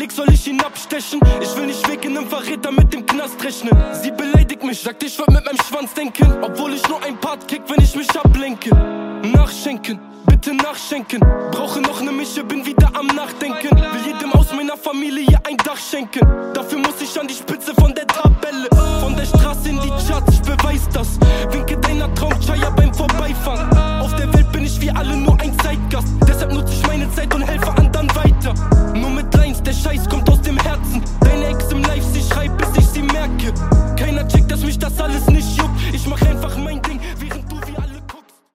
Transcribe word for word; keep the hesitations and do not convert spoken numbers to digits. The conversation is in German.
Weg soll ich ihn abstechen? Ich will nicht wegen einem Verräter mit dem Knast rechnen. Sie beleidigt mich, sagt ich würd mit meinem Schwanz denken, obwohl ich nur ein Part kick, wenn ich mich ablenke. Nachschenken, bitte nachschenken. Brauche noch ne Mische, bin wieder am Nachdenken. Will jedem aus meiner Familie ein Dach schenken. Dafür muss ich an die Spitze von der Tabelle. Von der Straße in die Charts, ich beweis das. Winke deiner Traumchaya beim Vorbeifahren.